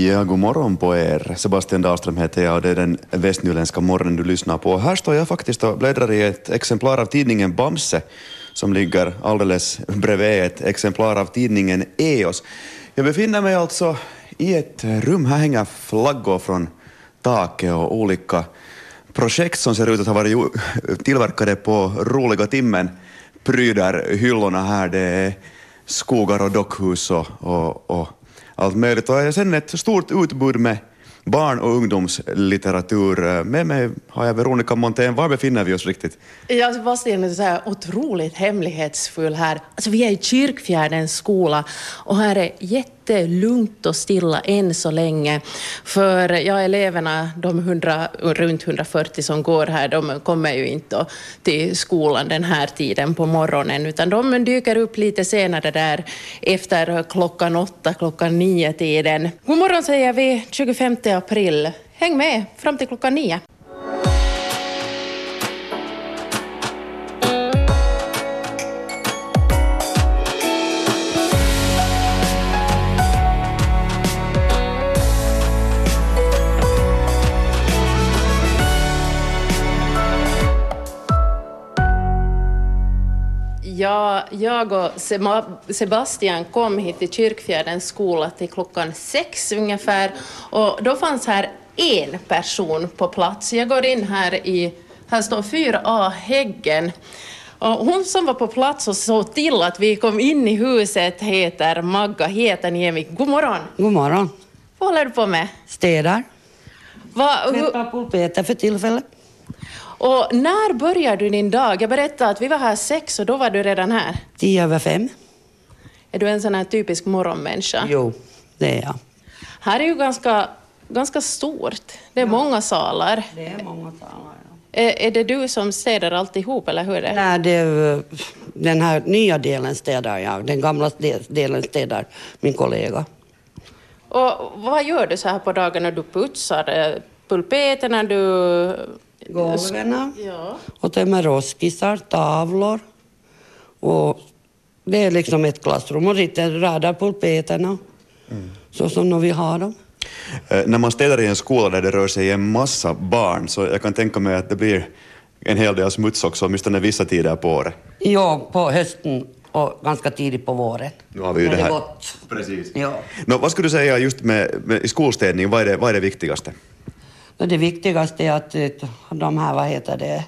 Ja, god morgon på er. Sebastian Dahlström heter jag och det är den västnyländska morgonen du lyssnar på. Här står jag faktiskt och bläddrar i ett exemplar av tidningen Bamse som ligger alldeles bredvid ett exemplar av tidningen EOS. Jag befinner mig alltså i ett rum. Här hänger flaggor från taket och olika projekt som ser ut att ha varit tillverkade på roliga timmen pryder hyllorna här. Det är skogar och dockhus och allt möjligt. Och sen ett stort utbud med barn- och ungdomslitteratur. Med mig har jag Veronica Montén. Var befinner vi oss riktigt? Ja, Sebastian är så här otroligt hemlighetsfull här. Alltså vi är i Kyrkfjärdens skola och här är jättelugnt och stilla än så länge. För eleverna, runt 140 som går här, de kommer ju inte till skolan den här tiden på morgonen, utan de dyker upp lite senare där efter klockan 8, klockan 9 tiden. God morgon säger vi 25 april. Häng med fram till klockan 9. Ja, jag och Sebastian kom hit till Kyrkfjärdens skola till klockan 6 ungefär. Och då fanns här en person på plats. Jag går in här står 4A Häggen. Och hon som var på plats och såg till att vi kom in i huset heter Magga Hietaniemi. God morgon. God morgon. Vad håller du på med? Städar. Tvättar pulpeter för tillfället. Och när börjar du din dag? Jag berättade att vi var här 6 och då var du redan här. 10:05. Är du en sån här typisk morgonmänniska? Jo, det är jag. Här är ju ganska stort. Det är många salar. Det är många salar, ja. Är det du som städar alltihop eller hur är det? Nej, den här nya delen städar jag. Den gamla delen städar min kollega. Och vad gör du så här på dagarna? Du putsar pulpeterna, du... Golven, ja. Och tömmer roskisar, tavlor. Och det är liksom ett klassrum och sitter radar pulpeterna. Så som vi har dem. När man städar i en skola där det rör sig en massa barn så jag kan tänka mig att det blir en hel del smuts också, åtminstone vissa tider på året. Ja, på hösten och ganska tidigt på våren. Nu har vi ju det här. Gott. Precis. Ja. Vad skulle du säga just med skolstädning? Vad är det viktigaste? Det viktigaste är att de här,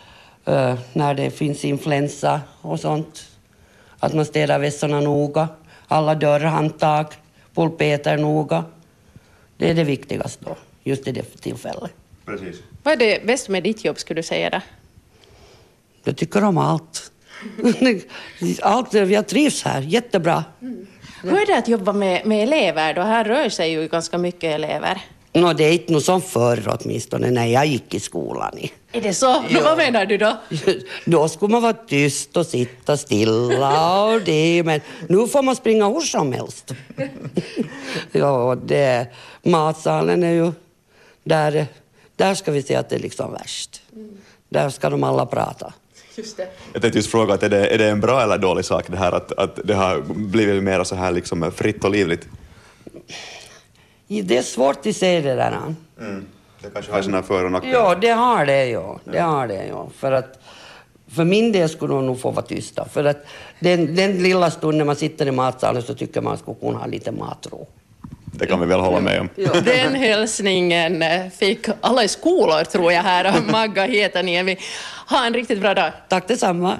när det finns influensa och sånt, att man städar vässorna noga, alla dörrhandtag, pulpeter noga. Det är det viktigaste då, just i det tillfället. Precis. Vad är det bäst med ditt jobb skulle du säga då? Jag tycker om allt. Jag trivs här, jättebra. Hur är det att jobba med elever då? Här rör sig ju ganska mycket elever. Det är inte något som förr åtminstone när jag gick i skolan. Är det så? Ja. Vad menar du då? Då skulle man vara tyst och sitta stilla och det, men nu får man springa hur som helst. Ja, matsalen är ju där ska vi se att det är liksom värst. Där ska de alla prata. Just det. Jag tänkte just fråga, att är det en bra eller dålig sak det här att det har blivit mer så här liksom fritt och livligt? Det är svårt att säga det där. Det kanske har sina för- och nackdelar. Ja, det har det, ja. Det har det, ja. För min del skulle de nog få vara tysta. För att den lilla stunden när man sitter i matsalen så tycker man skulle kunna ha lite matro. Det kan vi väl hålla med om. Ja. Den hälsningen fick alla i skolor tror jag här. Magga Hietaniemi. Ha en riktigt bra dag. Tack detsamma.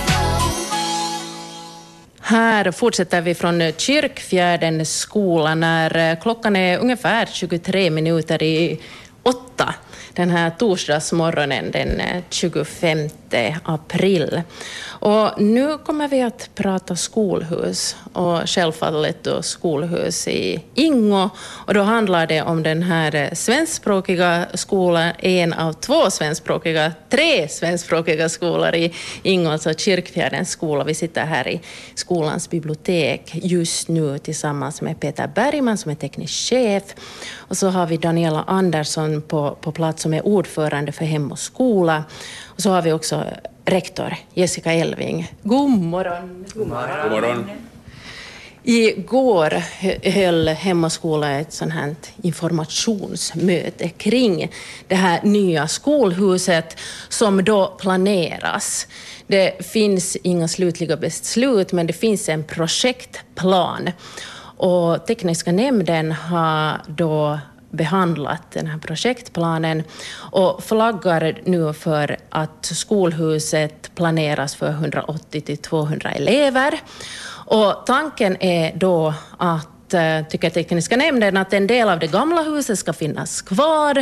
Här fortsätter vi från Kyrkfjärdens skola när klockan är ungefär 23 minuter i 8. Den här torsdagsmorgonen den 25 april. Och nu kommer vi att prata skolhus och självfallet då skolhus i Ingo. Och då handlar det om den här svenskspråkiga skolan, en av 2 svenskspråkiga, 3 svenskspråkiga skolor i Ingo, alltså Kyrkfjärdens skola. Vi sitter här i skolans bibliotek just nu tillsammans med Peter Bergman som är teknisk chef. Och så har vi Daniela Andersson på plats som är ordförande för Hem och skola. Och så har vi också rektor Jessica Elving. God morgon. God morgon. God morgon. Igår höll Hemmaskola ett sånt här informationsmöte kring det här nya skolhuset som då planeras. Det finns inga slutliga beslut, men det finns en projektplan. Och tekniska nämnden har då behandlat den här projektplanen och flaggar nu för att skolhuset planeras för 180-200 elever. Och tanken är då att, tycker tekniska nämnden, att en del av det gamla huset ska finnas kvar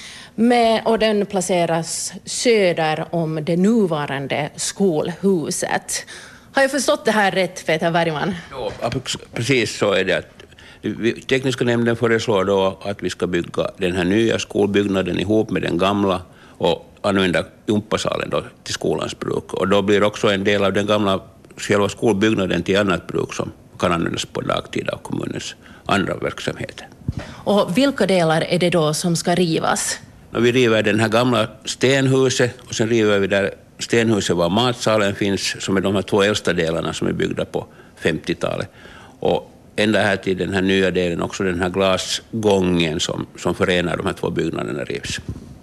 och den placeras söder om det nuvarande skolhuset. Har jag förstått det här rätt, Peter Bergman? Ja, precis så är det. Att tekniska nämnden föreslår då att vi ska bygga den här nya skolbyggnaden ihop med den gamla och använda gympasalen då till skolans bruk. Och då blir också en del av den gamla själva skolbyggnaden till annat bruk som kan användas på dagtid av kommunens andra verksamheter. Och vilka delar är det då som ska rivas? Vi river den här gamla stenhuset och sen river vi där stenhuset var matsalen finns, som är de här 2 äldsta delarna som är byggda på 50-talet. Och ända här till den här nya delen, också den här glasgången som förenar de här 2 byggnaderna rivs.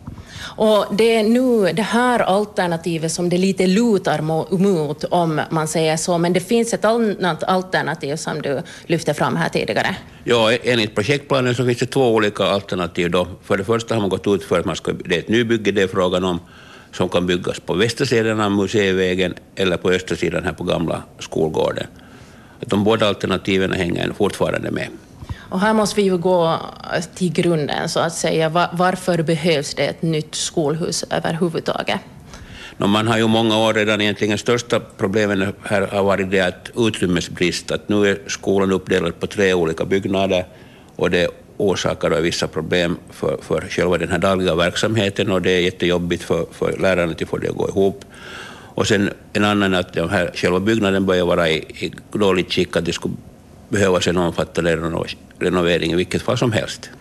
Och det är nu det här alternativet som det lite lutar mot, om man säger så, men det finns ett annat alternativ som du lyfte fram här tidigare. Ja, enligt projektplanen så finns det 2 olika alternativ då. För det första har man gått ut för att det är ett nybygge, det är frågan om, som kan byggas på västra sidan av Museivägen eller på östra sidan här på gamla skolgården. De båda alternativen hänger fortfarande med. Och här måste vi ju gå till grunden så att säga. Varför behövs det ett nytt skolhus överhuvudtaget? Man har ju många år redan egentligen största problemen här har varit det att utrymmesbrist. Att nu är skolan uppdelad på 3 olika byggnader och det orsakar vissa problem för själva den här dagliga verksamheten och det är jättejobbigt för lärarna att få det att gå ihop. Och sen en annan att den här själva byggnaden börjar vara i dåligt skick, att det skulle behövas en omfattande renovering i vilket fall som helst.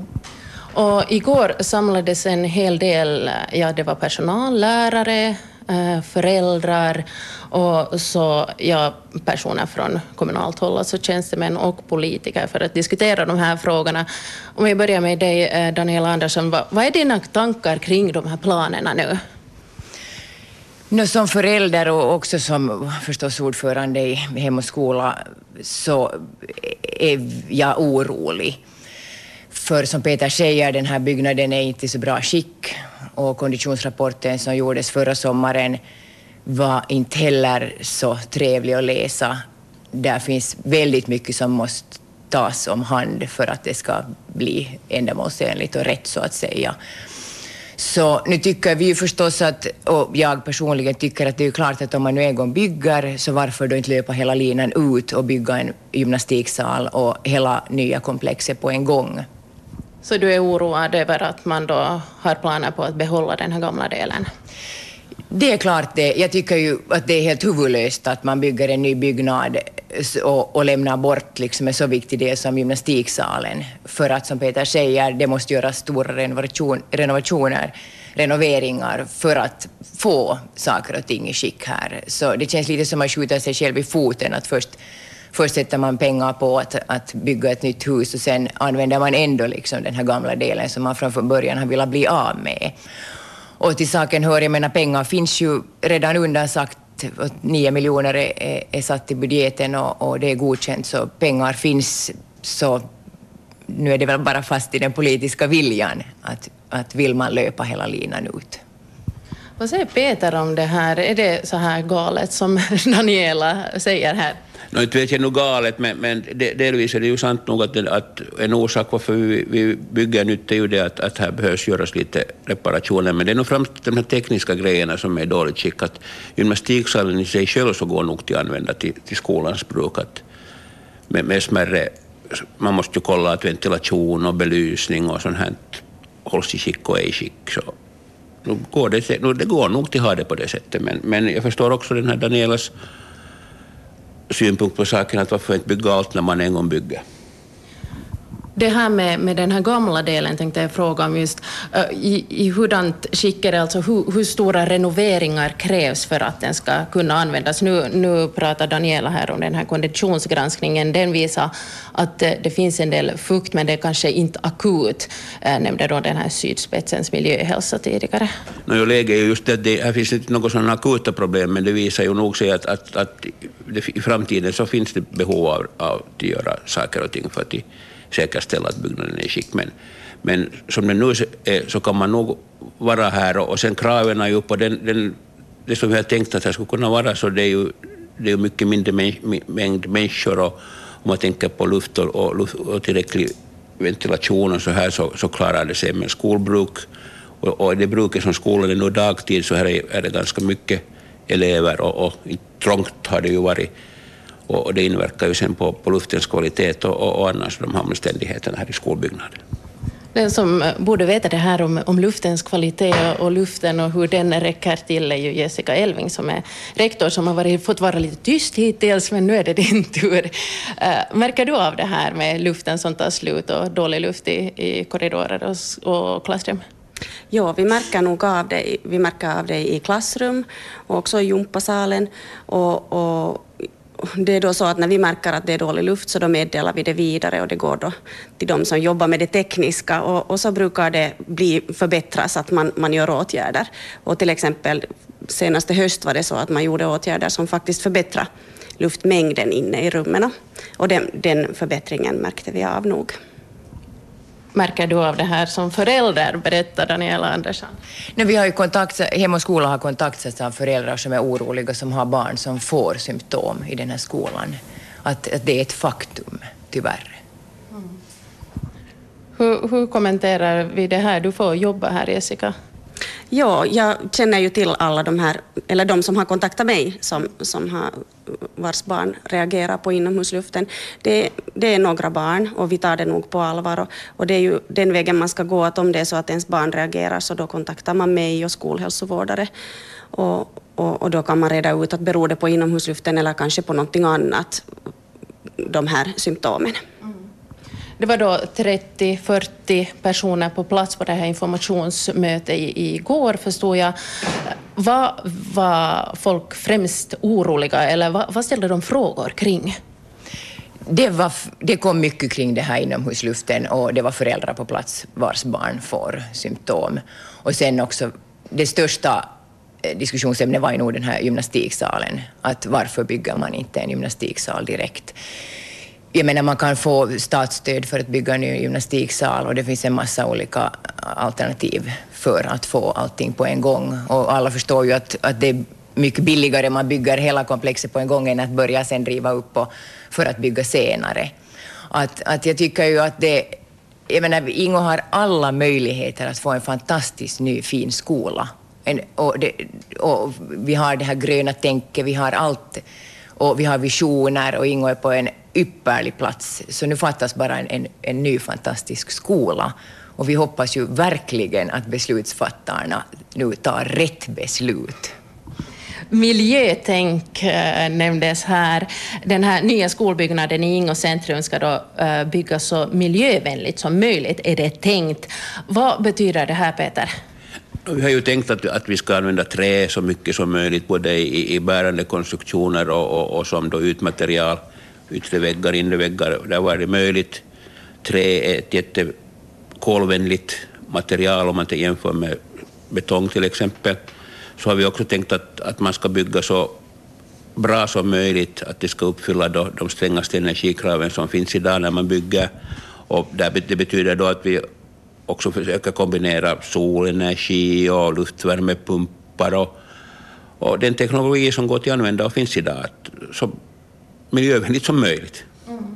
Och igår samlades en hel del, det var personal, lärare, föräldrar och så personer från kommunalt håll, alltså tjänstemän och politiker för att diskutera de här frågorna. Om vi börjar med dig, Daniela Andersson, vad är dina tankar kring de här planerna nu? Som förälder och också som förstås ordförande i Hem och skola så är jag orolig. För som Peter säger, den här byggnaden är inte i så bra skick och konditionsrapporten som gjordes förra sommaren var inte heller så trevlig att läsa. Där finns väldigt mycket som måste tas om hand för att det ska bli ändamålsenligt och rätt så att säga. Så nu tycker vi ju förstås att, och jag personligen tycker att det är klart att om man nu en gång bygger så varför då inte löpa hela linan ut och bygga en gymnastiksal och hela nya komplexet på en gång. Så du är oroad över att man då har planer på att behålla den här gamla delen? Det är klart det. Jag tycker ju att det är helt huvudlöst att man bygger en ny byggnad och lämnar bort liksom en så viktig del som gymnastiksalen. För att som Peter säger, det måste göras stora renoveringar för att få saker och ting i skick här. Så det känns lite som att skjuta sig själv i foten att först sätter man pengar på att bygga ett nytt hus och sen använder man ändå liksom den här gamla delen som man från början har velat bli av med. Och till saken hör, jag menar, pengar finns ju redan undansagt, 9 miljoner är satt i budgeten och det är godkänt, så pengar finns, så nu är det väl bara fast i den politiska viljan att vill man löpa hela linan ut. Vad säger Peter om det här? Är det så här galet som Daniela säger här? Inte vet jag nog galet, men delvis är det ju sant nog att en orsak varför vi bygger nytt är ju det att här behövs göras lite reparationer. Men det är nog främst de här tekniska grejerna som är dåligt skickat. Gymnastiksalen i sig själv så går nog till att använda till skolans bruk. Med smärre, man måste ju kolla att ventilation och belysning och sånt här hålls i skick och ej skick. Så det går nog till att ha det på det sättet. Men jag förstår också den här Danielas synpunkt på saken, att varför inte bygga allt när man en gång bygger. Det här med den här gamla delen tänkte jag fråga om just i hurdant skick är det, alltså hur stora renoveringar krävs för att den ska kunna användas. Nu pratar Daniela här om den här konditionsgranskningen. Den visar att det finns en del fukt, men det är kanske inte akut, nämnde då den här Sydspetsens miljöhälsa tidigare. Läget är just det här finns inte något sådana akuta problem, men det visar ju nog sig att i framtiden så finns det behov av att göra saker och ting för att säkerställa att byggnaden är i skick. Men som det nu är så kan man nog vara här, och sen kraven är ju på det som vi har tänkt att det skulle kunna vara, så det är ju mycket mindre mängd människor, och om man tänker på luft och tillräcklig ventilation och så här, så klarar det sig med skolbruk. Och i det bruket som skolan är nu dagtid, så här är det ganska mycket elever, och trångt har det ju varit. Och det inverkar ju sen på luftens kvalitet och annars de här omständigheterna här i skolbyggnaden. Den som borde veta det här om luftens kvalitet och luften och hur den räcker till är ju Jessica Elving, som är rektor, som har fått vara lite tyst hittills, men nu är det din tur. Märker du av det här med luften som tar slut och dålig luft i korridorer och klassrum? Ja, vi märker nog av det. Vi märker av det i klassrum och också i gympasalen. Och det är då så att när vi märker att det är dålig luft, så då meddelar vi det vidare, och det går då till de som jobbar med det tekniska, och så brukar det förbättras att man gör åtgärder. Och till exempel senaste höst var det så att man gjorde åtgärder som faktiskt förbättrade luftmängden inne i rummen, och den förbättringen märkte vi av nog. Märker du av det här som förälder, berättar Daniela Andersson? Nej, vi har ju Hem och skola har kontaktats av föräldrar som är oroliga, som har barn som får symptom i den här skolan. Att det är ett faktum, tyvärr. Hur kommenterar vi det här? Du får jobba här, Jessica. Ja, jag känner ju till alla de här, eller de som har kontaktat mig, vars barn reagerar på inomhusluften. Det är några barn, och vi tar det nog på allvar. Och det är ju den vägen man ska gå, att om det är så att ens barn reagerar, så då kontaktar man mig och skolhälsovårdare. Och då kan man reda ut att beror det på inomhusluften eller kanske på någonting annat, de här symptomen. Det var då 30-40 personer på plats på det här informationsmötet igår, förstod jag. Vad var folk främst oroliga, eller vad ställde de frågor kring? Det kom mycket kring det här inomhusluften, och det var föräldrar på plats vars barn får symptom. Och sen också det största diskussionsämnet var ju nog den här gymnastiksalen. Att varför bygger man inte en gymnastiksal direkt? Jag menar, man kan få statsstöd för att bygga en ny gymnastiksal, och det finns en massa olika alternativ för att få allting på en gång. Och alla förstår ju att det är mycket billigare man bygger hela komplexet på en gång än att börja sen driva upp för att bygga senare. Att jag tycker ju att jag menar, Ingo har alla möjligheter att få en fantastisk ny fin skola. Och vi har det här gröna tänket, vi har allt, och vi har visioner, och Ingo är på en ypperlig plats. Så nu fattas bara en ny fantastisk skola. Och vi hoppas ju verkligen att beslutsfattarna nu tar rätt beslut. Miljötänk nämndes här. Den här nya skolbyggnaden i Ingo centrum ska då byggas så miljövänligt som möjligt, är det tänkt. Vad betyder det här, Peter? Vi har ju tänkt att vi ska använda trä så mycket som möjligt, både i bärande konstruktioner och som då utmaterial, yttre väggar, inre väggar, där var det möjligt. Trä är ett jättekolvänligt material om man inte jämför med betong till exempel. Så har vi också tänkt att man ska bygga så bra som möjligt, att det ska uppfylla då de strängaste energikraven som finns idag när man bygger. Och det betyder då att vi också försöka kombinera solenergi och luftvärmepumpar och den teknologi som går till att använda och finns idag, så miljövänligt som möjligt.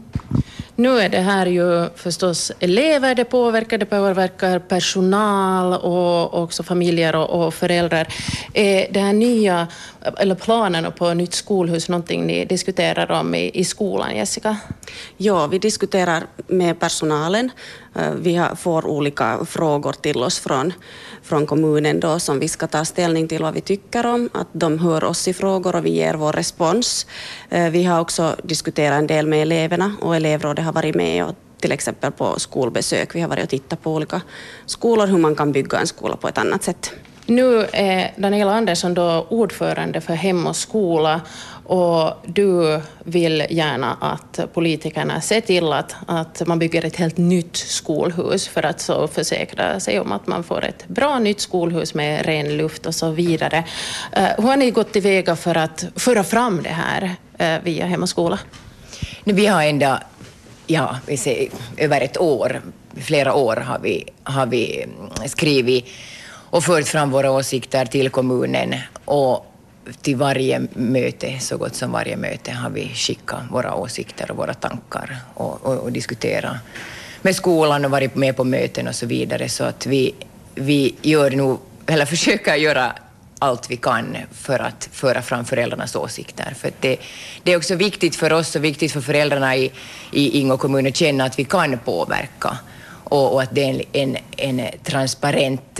Nu är det här ju förstås elever, det påverkar personal och också familjer och föräldrar. Är det här nya, eller planerna på nytt skolhus, någonting ni diskuterar om i skolan, Jessica? Ja, vi diskuterar med personalen. Vi får olika frågor till oss från kommunen då, som vi ska ta ställning till vad vi tycker om. Att de hör oss i frågor och vi ger vår respons. Vi har också diskuterat en del med eleverna, och elevrådet har varit med och till exempel på skolbesök. Vi har varit och tittat på olika skolor, hur man kan bygga en skola på ett annat sätt. Nu är Daniela Andersson då ordförande för Hem och skola, och du vill gärna att politikerna ser till att man bygger ett helt nytt skolhus för att så försäkra sig om att man får ett bra nytt skolhus med ren luft och så vidare. Hur har ni gått tillväga för att föra fram det här via Hem och skola? Vi har ända, vi ser, över ett år, flera år har vi skrivit och fört fram våra åsikter till kommunen, och till varje möte, så gott som varje möte, har vi skickat våra åsikter och våra tankar och diskuterat med skolan och varit med på möten och så vidare, så att vi gör nog, eller försöker göra allt vi kan för att föra fram föräldrarnas åsikter. För att det är också viktigt för oss och viktigt för föräldrarna i Ingå kommun att känna att vi kan påverka, och att det är en transparent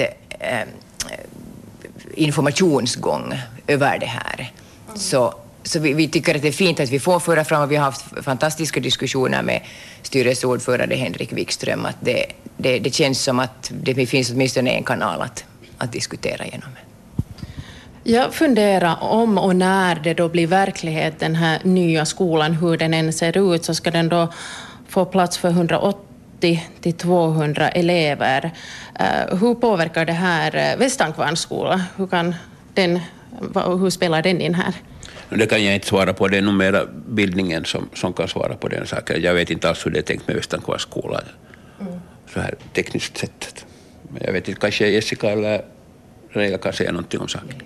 informationsgång över det här. Så vi tycker att det är fint att vi får föra fram, och vi har haft fantastiska diskussioner med styrelseordförande Henrik Wikström, att det känns som att det finns åtminstone en kanal att diskutera genom. Jag funderar om och när det då blir verklighet, den här nya skolan, hur den än ser ut, så ska den då få plats för 180 till 200 elever. Hur påverkar det här Västankvarns skola? Hur spelar den in här? Det kan jag inte svara på. Det är nog mera bildningen som kan svara på den saken. Jag vet inte alls hur det är tänkt med Västankvarns skola. Så här tekniskt sett. Men jag vet inte, kanske Jessica eller Reija kan säga någonting om saken.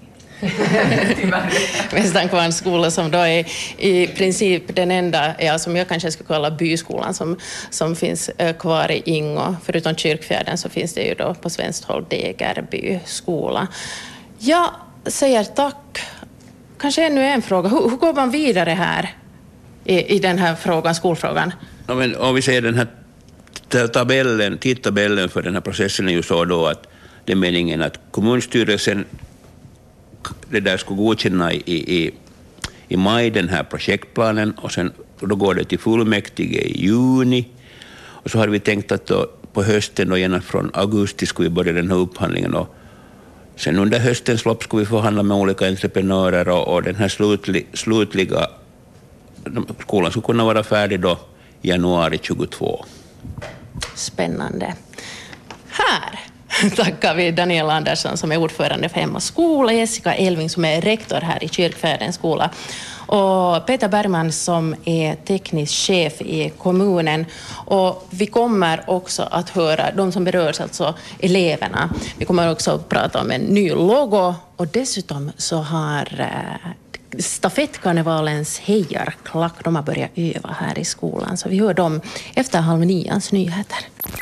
Västankvarns skola, som då är i princip den enda, som jag kanske skulle kalla byskolan som finns kvar i Ingå. Förutom Kyrkfjärden så finns det ju då på svenskt håll Degerby skola. Jag säger tack. Kanske ännu en fråga. Hur går man vidare här i den här frågan, skolfrågan? Ja, men om vi säger den här tidtabellen för den här processen är ju så då att det är meningen att kommunstyrelsen det där ska godkänna i maj den här projektplanen, och sen då går det till fullmäktige i juni, och så har vi tänkt att då på hösten och gärna från augusti ska vi börja den här upphandlingen, och sen under höstens lopp ska vi förhandla med olika entreprenörer, och den här slutliga skolan ska kunna vara färdig då januari 22. Spännande. Här tackar vi Daniela Andersson som är ordförande för Hem och skola, Jessica Elving som är rektor här i Kyrkfjärdens skola, och Peter Bergman som är teknisk chef i kommunen. Och vi kommer också att höra de som berörs, alltså eleverna. Vi kommer också att prata om en ny logo, och dessutom så har stafettkarnevalens hejarklack, de har börjat öva här i skolan, så vi hör dem efter 8:30 nyheter.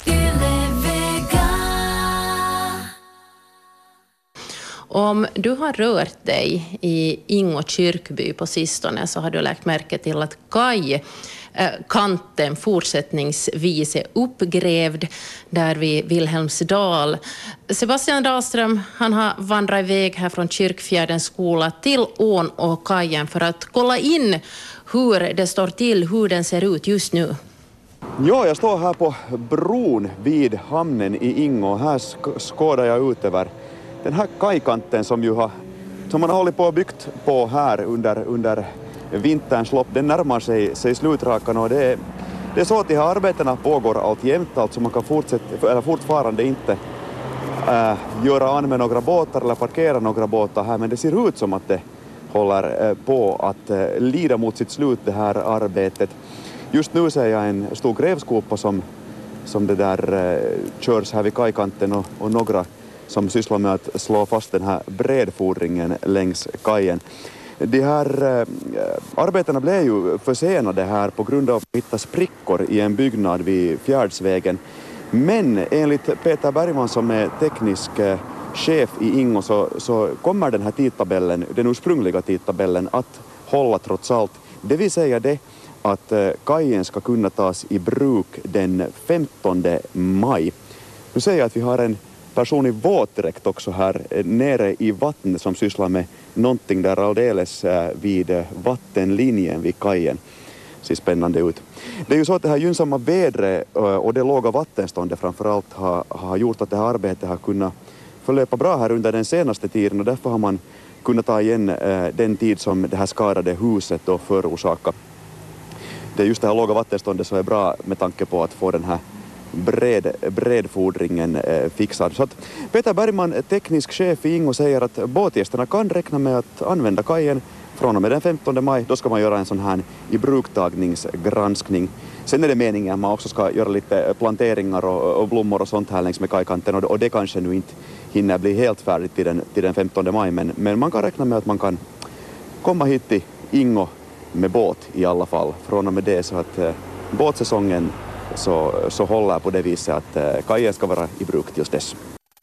Om du har rört dig i Ingå kyrkby på sistone så har du lagt märke till att kanten fortsättningsvis är uppgrävd där vid Vilhelmsdal. Sebastian Dahlström, han har vandrat iväg här från Kyrkfjärdens skola till ån och kajen för att kolla in hur det står till, hur den ser ut just nu. Ja, jag står här på bron vid hamnen i Ingå. Här skådar jag ut över den här kajkanten som man har hållit på och byggt på här under vinterns lopp. Den närmar sig slutrakan, och det är så att de här arbetena pågår alltjämt. Alltså man kan fortfarande inte göra an med några båtar eller parkera några båtar här, men det ser ut som att det håller på att lida mot sitt slut, det här arbetet. Just nu ser jag en stor grävskopa som det där körs här vid kajkanten, och några som sysslar med att slå fast den här bredfodringen längs kajen. De här arbetena blev ju försenade här på grund av att hitta sprickor i en byggnad vid Fjärdsvägen. Men enligt Peter Bergman som är teknisk chef i Ingå så kommer den här tidtabellen, den ursprungliga tidtabellen, att hålla trots allt. Det vill säga det att kajen ska kunna tas i bruk den 15 maj. Nu säger jag att vi har en person i våtdräkt också här nere i vattnet som sysslar med någonting där alldeles vid vattenlinjen vid kajen. ser spännande ut. Det är ju så att det här gynnsamma vädret och det låga vattenståndet framförallt har gjort att det här arbetet har kunnat förlöpa bra här under den senaste tiden, och därför har man kunnat ta igen den tid som det här skadade huset då förorsakade. Det är just det här låga vattenståndet som är bra med tanke på att få den här bredfodringen fixad. Så att Peter Bergman, teknisk chef i Ingo, säger att båtgästerna kan räkna med att använda kajen från och med den 15 maj. Då ska man göra en sån här ibrukstagningsgranskning. Sen är det meningen att man också ska göra lite planteringar och blommor och sånt här längs med kajkanten, och det kanske nu inte hinner bli helt färdigt till den 15 maj, men man kan räkna med att man kan komma hit till Ingo med båt i alla fall från och med det, så att båtsäsongen så håller på det viset att kajen ska vara i bruk just dess.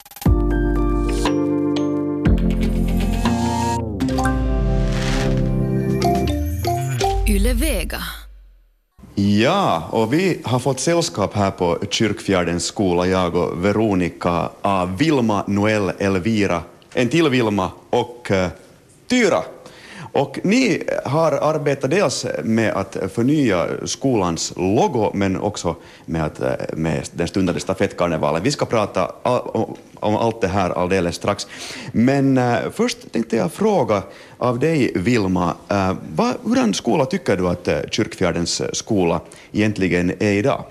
Yle Vega. Ja, och vi har fått sällskap här på Kyrkfjärdens skola, jag och Veronica, Vilma, Noel, Elvira, en till Vilma och Tyra. Och ni har arbetat dels med att förnya skolans logo, men också med den stundande stafettkarnevalen. Vi ska prata om allt det här alldeles strax. Men först tänkte jag fråga av dig, Vilma, hurdan skola tycker du att Kyrkfjärdens skola egentligen är idag?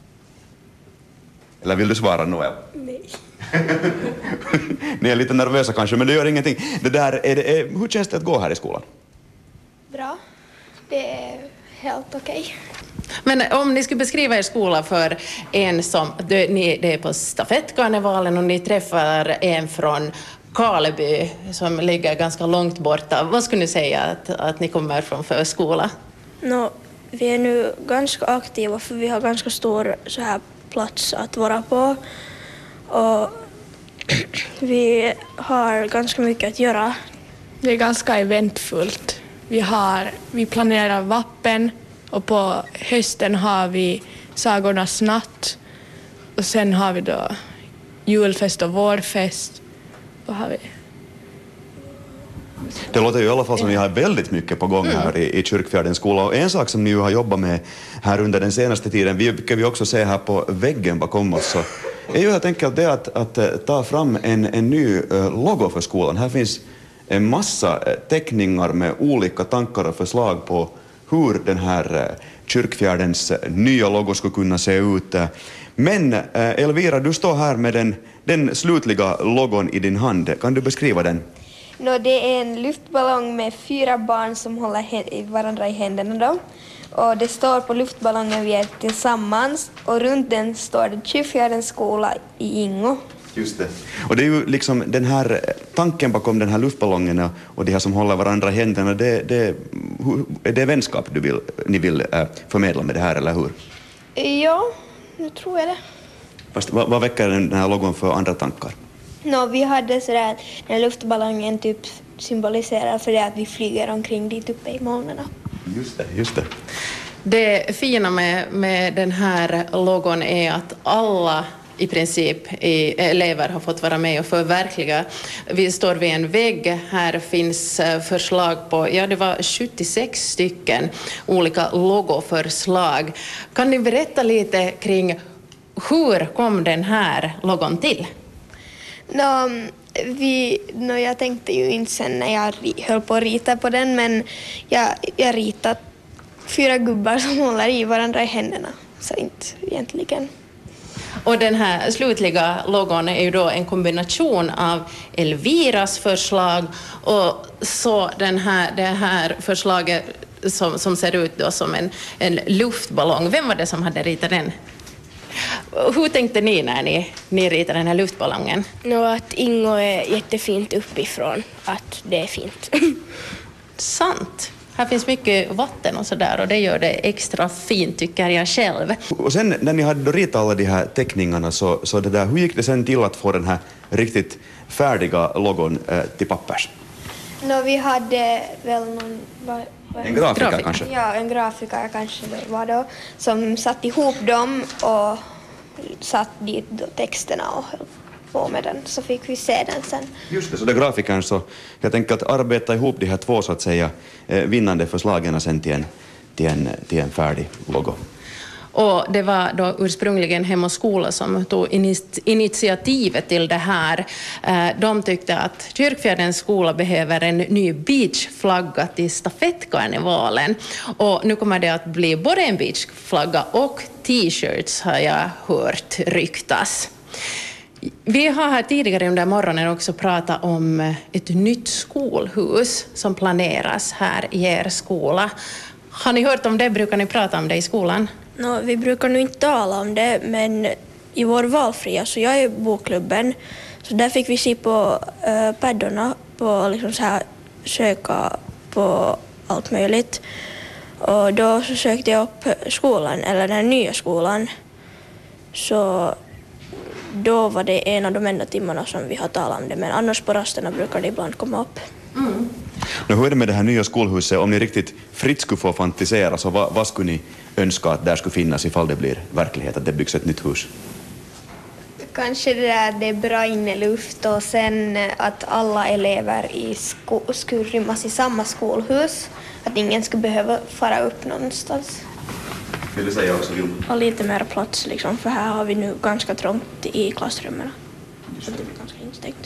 Eller vill du svara, Noel? Nej. Ni är lite nervösa kanske, men det gör ingenting. Hur känns det att gå här i skolan? Bra. Det är helt okej. Men om ni skulle beskriva er skola för en som, det är på stafettkarnevalen och ni träffar en från Karleby som ligger ganska långt borta. Vad skulle ni säga att ni kommer från för skola? Vi är nu ganska aktiva för vi har ganska stor så här plats att vara på. Och vi har ganska mycket att göra. Det är ganska eventfullt. Vi planerar vappen och på hösten har vi sagornas natt och sen har vi då julfest och vårfest. Vad har vi? Det låter ju i alla fall som ni har väldigt mycket på gång här i Kyrkfjärdens skola. Och en sak som ni ju har jobbat med här under den senaste tiden, vilket vi också ser här på väggen bakom oss, så är ju helt enkelt det att ta fram en ny logo för skolan. Här finns en massa teckningar med olika tankar och förslag på hur den här Kyrkfjärdens nya logo skulle kunna se ut. Men Elvira, du står här med den slutliga logon i din hand. Kan du beskriva den? Det är en luftballong med 4 barn som håller varandra i händerna då. Och det står på luftballongen vi är tillsammans och runt den står det Kyrkfjärdens skola i Ingo. Just det. Och det är ju liksom den här tanken bakom den här luftballongen och de här som håller varandra i händerna, det är vänskap ni vill förmedla med det här, eller hur? Ja, nu tror jag det. Fast vad väcker den här logon för andra tankar? Vi hade sådär, den luftballongen typ symboliserar för det att vi flyger omkring dit uppe i molnen. Just det. Det fina med den här logon är att alla i princip elever har fått vara med och förverkliga. Vi står vid en vägg. Här finns förslag på, det var 76 stycken olika logoförslag. Kan ni berätta lite kring hur kom den här logon till? Jag tänkte ju inte sen när jag höll på att rita på den, men jag ritat 4 gubbar som håller i varandra i händerna, så inte egentligen. Och den här slutliga logon är ju då en kombination av Elviras förslag och så det här förslaget som ser ut då som en luftballong. Vem var det som hade ritat den? Hur tänkte ni när ni ritade den här luftballongen? Att Ingo är jättefint uppifrån, att det är fint. Sant. Här finns mycket vatten och sådär och det gör det extra fint, tycker jag själv. Och sen när ni hade då ritat alla de här teckningarna så det där, hur gick det sen till att få den här riktigt färdiga logon till pappers? Vi hade väl någon... En grafiker kanske? Ja, en grafiker kanske det var då, som satt ihop dem och satt dit då texterna och höll på med den, så fick vi se den sen. Just det, så det grafikern så helt enkelt arbeta ihop de här två så att säga vinnande förslagen sen till en färdig logo. Och det var då ursprungligen Hem och skola som tog initiativet till det här. De tyckte att Kyrkfjärdens skola behöver en ny beachflagga till stafettkarnevalen. Och nu kommer det att bli både en beachflagga och t-shirts, har jag hört ryktas. Vi har här tidigare under morgonen också pratat om ett nytt skolhus som planeras här i er skola. Har ni hört om det? Brukar ni prata om det i skolan? No, vi brukar nog inte tala om det, men i vår valfria, så jag är i bokklubben, så där fick vi se på paddorna, på liksom så här, söka på allt möjligt. Och då så sökte jag upp skolan, eller den nya skolan, så då var det en av de enda timmarna som vi har talat om det, men annars på rasterna brukar det ibland komma upp. Mm. Nu, hur är det med det här nya skolhuset? Om ni riktigt fritt skulle få fantisera, så vad skulle ni önska att där skulle finnas ifall det blir verklighet, att det byggs ett nytt hus? Kanske det är bra inneluft och sen att alla elever skulle rymmas i samma skolhus. Att ingen skulle behöva fara upp någonstans. Vill du säga också, Vilma? Och lite mer plats liksom, för här har vi nu ganska trångt i klassrummen. Så det blir ganska instängt.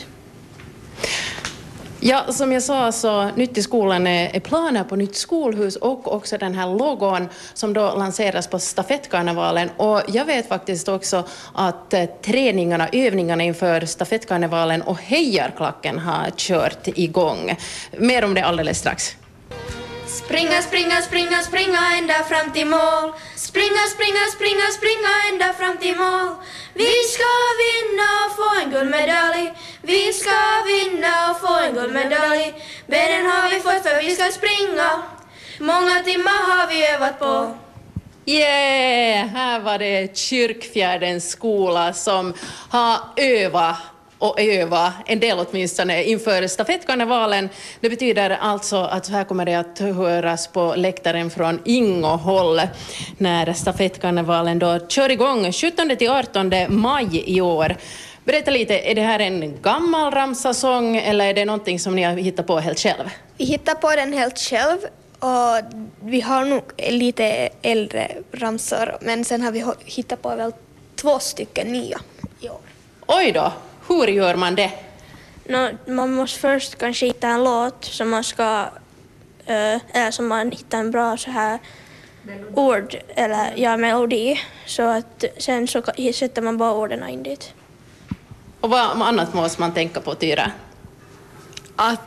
Ja, som jag sa så nytt i skolan är planer på nytt skolhus och också den här logon som då lanseras på stafettkarnevalen. Och jag vet faktiskt också att övningarna inför stafettkarnevalen och hejarklacken har kört igång. Mer om det alldeles strax. Springa, springa, springa, springa ända fram till mål. Springa, springa, springa, springa ända fram till mål. Vi ska vinna och få en guldmedalj. Vi ska vinna och få en guldmedalj. Benen har vi fått för vi ska springa. Många timmar har vi övat på. Yeah! Här var det Kyrkfjärdens skola som har öva en del åtminstone inför stafettkarnevalen. Det betyder alltså att här kommer det att höras på läktaren från Ingåhåll när stafettkarnevalen då kör igång 17-18 maj i år. Berätta lite, är det här en gammal ramsasång eller är det någonting som ni har hittat på helt själv? Vi hittar på den helt själv och vi har nog lite äldre ramsor, men sen har vi hittat på väl 2 stycken nya i år. Oj då! Hur gör man det? Man måste först kanske hitta en låt som man ska, eller som man hittar en bra så här ord eller melodi, så att sen så sätter man bara orden in dit. Och vad annat måste man tänka på, Tyra? Att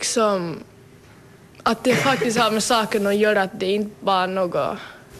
det faktiskt har med saken att göra, att det inte bara något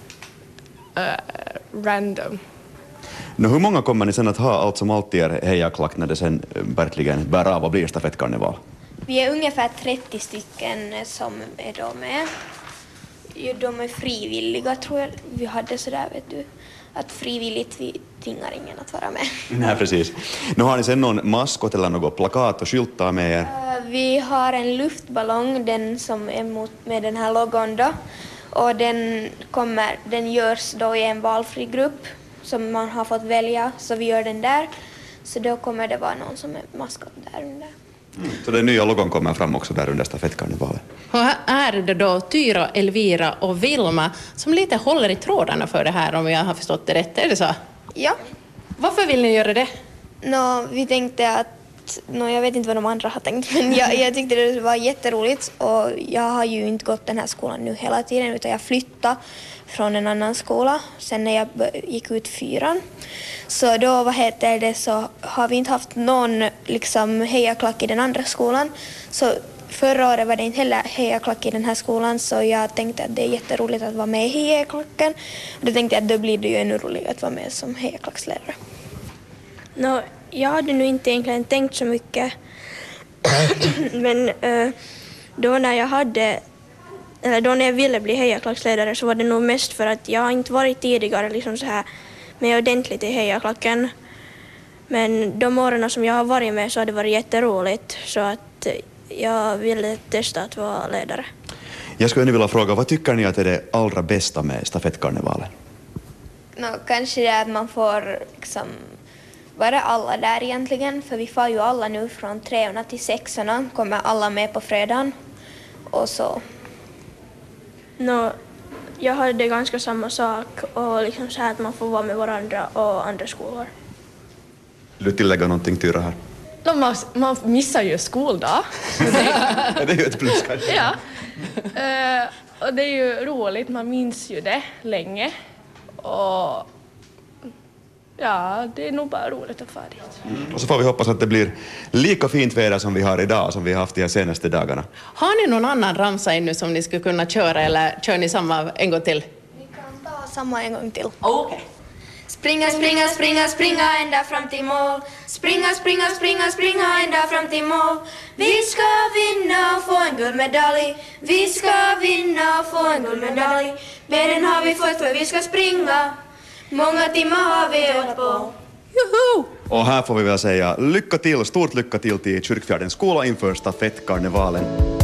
random. Hur många kommer ni sen att ha allt som alltid är hejaklack när det sen verkligen bär av och blir stafettkarneval? Vi är ungefär 30 stycken som är då med. De är frivilliga, tror jag. Vi hade sådär, vet du, att frivilligt vi tvingar ingen att vara med. Nej, precis. Nu har ni sen någon maskot eller något plakat och skyltar med er? Vi har en luftballong, den som är med den här logon då. Och den görs då i en valfri grupp som man har fått välja, så vi gör den där. Så då kommer det vara någon som är maskot där under. Så den nya logon kommer fram också där under stafettkarnevalen. Och här är det då Tyra, Elvira och Vilma som lite håller i trådarna för det här, om jag har förstått det rätt. Är det så? Ja. Varför vill ni göra det? Vi tänkte att, jag vet inte vad de andra har tänkt, men jag tyckte det var jätteroligt. Och jag har ju inte gått den här skolan nu hela tiden, utan jag flyttade från en annan skola sen när jag gick ut 4. Så då så har vi inte haft någon liksom hejaklack i den andra skolan. Så förra året var det inte heller hejaklack i den här skolan, så jag tänkte att det är jätteroligt att vara med i hejaklacken. Och då tänkte jag att då blir det ju ännu roligare att vara med som hejaklacksledare. Jag hade nu inte egentligen tänkt så mycket. Men då när jag ville bli hejaklacksledare så var det nog mest för att jag inte varit tidigare liksom så här med ordentligt i hejaklacken. Men de åren som jag har varit med så har det varit jätteroligt, så att jag ville testa att vara ledare. Jag skulle vilja fråga, vad tycker ni att är det allra bästa med stafettkarnevalen? Kanske det att man får liksom vara alla där egentligen, för vi får ju alla nu från 3:orna till 6:orna, kommer alla med på fredagen och så. Jag hade ganska samma sak och liksom så här att man får vara med varandra och andra skolor. Vill du tillägga någonting, Tyra, här? Man missar ju skoldag. Det är ju ett plus kanske. Ja. Och det är ju roligt, man minns ju det länge. Och ja, det är nog bara roligt att fara dit. Och så får vi hoppas att det blir lika fint väder som vi har idag, som vi har haft de här senaste dagarna. Har ni någon annan ramsa ännu som ni skulle kunna köra, eller kör ni samma en gång till? Vi kan ta samma en gång till. Okej. Springa, springa, springa, springa ända fram till mål. Springa, springa, springa, springa ända fram till mål. Vi ska vinna och få en guldmedalj. Vi ska vinna och få en guldmedalj. Benen har vi fått för vi ska springa. Många timmar har vi övat på. Juhu! Och här får vi väl säga lycka till, stort lycka till Kyrkfjärdens skola inför stafettkarnevalen.